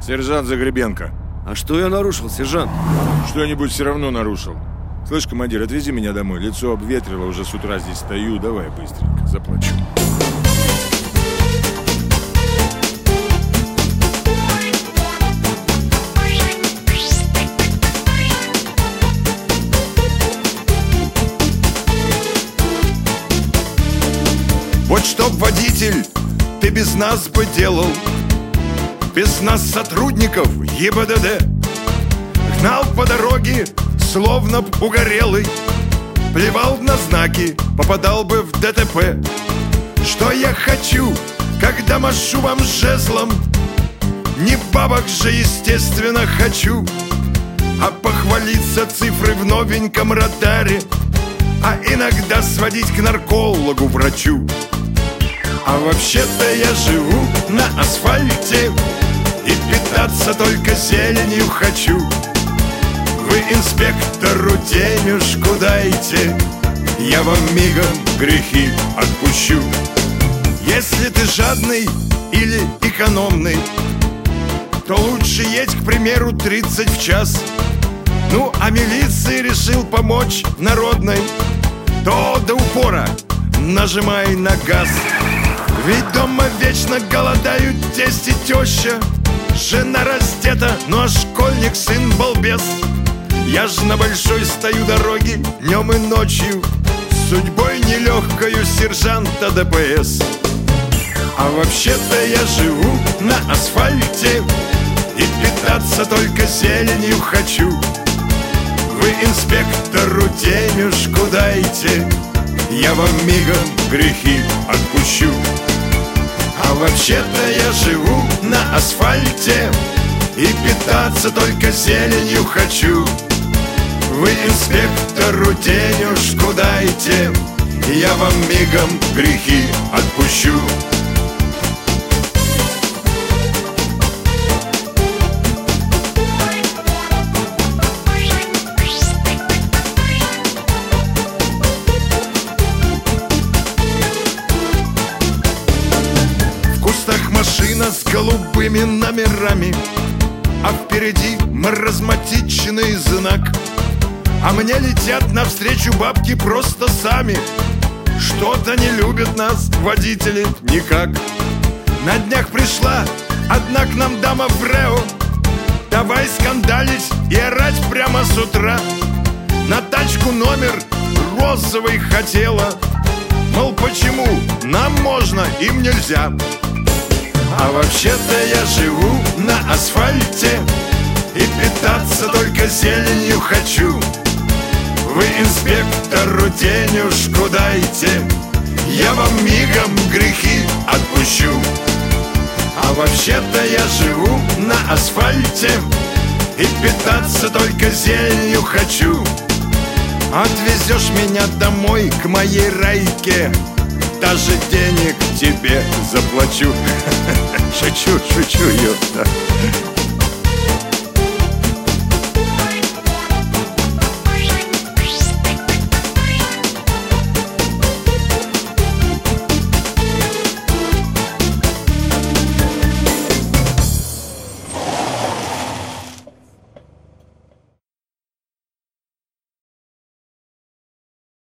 Сержант Загребенко. А что я нарушил, сержант? Что-нибудь все равно нарушил. Слышь, командир, отвези меня домой. Лицо обветрило, уже с утра здесь стою. Давай быстренько, заплачу. Вот чтоб водитель ты без нас бы делал, без нас сотрудников ГИБДД. Гнал по дороге, словно б угорелый, плевал на знаки, попадал бы в ДТП. Что я хочу, когда машу вам жезлом? Не бабок же, естественно, хочу, а похвалиться цифрой в новеньком радаре, а иногда сводить к наркологу, врачу. А вообще-то я живу на асфальте и питаться только зеленью хочу. Вы инспектору денежку дайте, я вам мигом грехи отпущу. Если ты жадный или экономный, то лучше едь, к примеру, 30 в час. Ну, а милиции решил помочь народной, то до упора нажимай на газ. Ведь дома вечно голодают тесть и теща, жена раздета, ну а школьник сын балбес. Я ж на большой стою дороге днем и ночью, судьбой нелегкою сержанта ДПС. А вообще-то я живу на асфальте и питаться только зеленью хочу. Вы инспектору денежку дайте, я вам мигом грехи отпущу. А вообще-то я живу на асфальте и питаться только зеленью хочу. Вы инспектору денежку дайте, я вам мигом грехи отпущу. Машина с голубыми номерами, а впереди маразматичный знак. А мне летят навстречу бабки просто сами. Что-то не любят нас водители никак. На днях пришла одна к нам дама в РЭО, давай скандалить и орать прямо с утра. На тачку номер розовый хотела, мол, почему нам можно, им нельзя. А вообще-то я живу на асфальте и питаться только зеленью хочу. Вы инспектору денежку дайте, я вам мигом грехи отпущу. А вообще-то я живу на асфальте и питаться только зеленью хочу. Отвезешь меня домой к моей райке, даже денег тебе заплачу. Шучу, ёпта.